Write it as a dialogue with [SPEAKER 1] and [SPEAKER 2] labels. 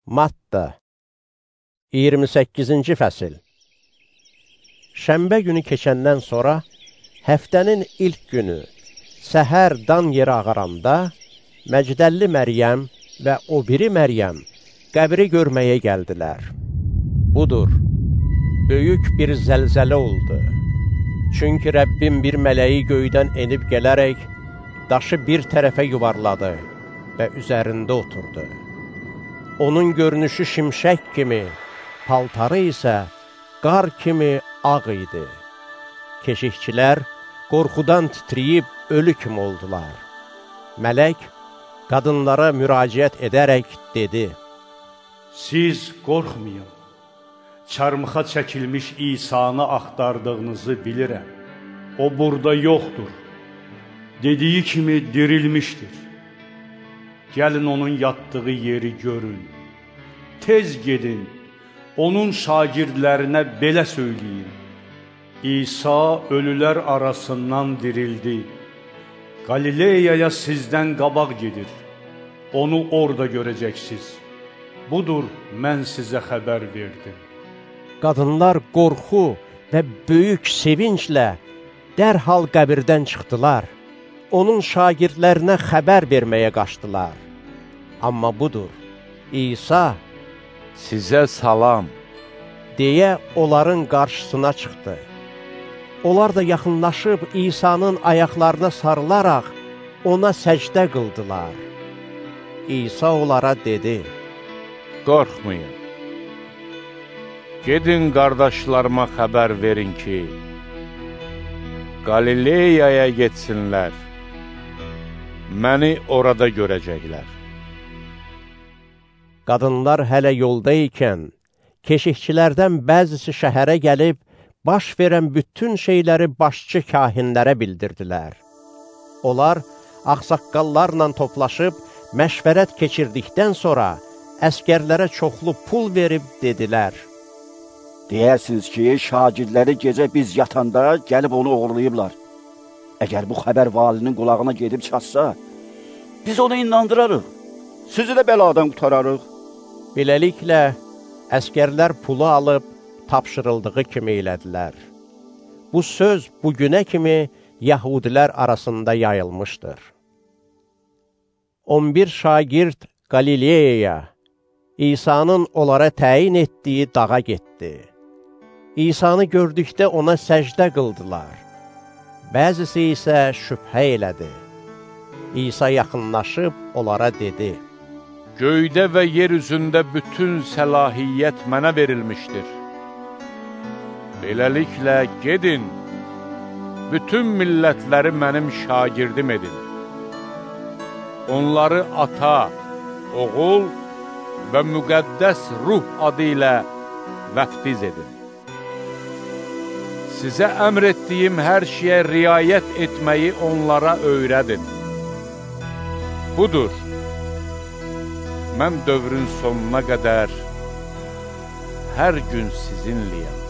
[SPEAKER 1] Matta 28-ci fəsil. Şənbə günü keçəndən sonra, həftənin ilk günü, səhər dan yeri ağaranda, Məcdəlli Məryəm və o biri Məryəm qəbri görməyə gəldilər. Budur, böyük bir zəlzələ oldu. Çünki Rəbbin bir mələyi göydən enib gələrək, daşı bir tərəfə yuvarladı və üzərində oturdu. Onun görünüşü şimşək kimi, paltarı isə qar kimi ağ idi. Keşikçilər qorxudan titriyib ölü kimi oldular. Mələk qadınlara müraciət edərək dedi:
[SPEAKER 2] Siz qorxmayın, çarmıxa çəkilmiş İsa'nı axtardığınızı bilirəm. O burada yoxdur, dediyi kimi dirilmişdir. Gəlin onun yatdığı yeri görün. Tez gedin, onun şagirdlərinə belə söyləyin. İsa ölülər arasından dirildi. Qalileyaya sizdən qabaq gedir. Onu orada görəcəksiniz. Budur, mən sizə xəbər verdim.
[SPEAKER 1] Qadınlar qorxu və böyük sevinclə dərhal qəbirdən çıxdılar. Onun şagirdlərinə xəbər verməyə qaçdılar. Amma budur, İsa,
[SPEAKER 3] sizə salam,
[SPEAKER 1] deyə onların qarşısına çıxdı. Onlar da yaxınlaşıb İsa'nın ayaqlarına sarılaraq ona səcdə qıldılar. İsa onlara dedi:
[SPEAKER 3] qorxmayın. Gedin qardaşlarıma xəbər verin ki, Qalileyaya getsinlər. Məni orada görəcəklər.
[SPEAKER 1] Qadınlar hələ yolda ikən, keşikçilərdən bəzisi şəhərə gəlib, baş verən bütün şeyləri başçı kahinlərə bildirdilər. Onlar ağsaqqallarla toplaşıb, məşvərət keçirdikdən sonra, əskərlərə çoxlu pul verib dedilər:
[SPEAKER 4] deyəsiniz ki, şagirdləri gecə biz yatanda gəlib onu oğurlayıblar. Əgər bu xəbər valinin qulağına gedib çatsa, biz onu inandırarıq, sizi də bəladan qutararıq.
[SPEAKER 1] Beləliklə, əskərlər pulu alıb, tapşırıldığı kimi elədilər. Bu söz bugünə kimi Yəhudilər arasında yayılmışdır. 11 şagird Qalileyaya, İsa'nın onlara təyin etdiyi dağa getdi. İsa'nı gördükdə ona səcdə qıldılar. Bəzisi isə şübhə elədi. İsa yaxınlaşıb onlara dedi:
[SPEAKER 3] göydə və yer üzündə bütün səlahiyyət mənə verilmişdir. Beləliklə, gedin, bütün millətləri mənim şagirdim edin. Onları ata, oğul və müqəddəs ruh adı ilə vəftiz edin. Sizə əmr etdiyim hər şeyə riayət etməyi onlara öyrədin. Budur, mən dövrün sonuna qədər hər gün sizinləyəm.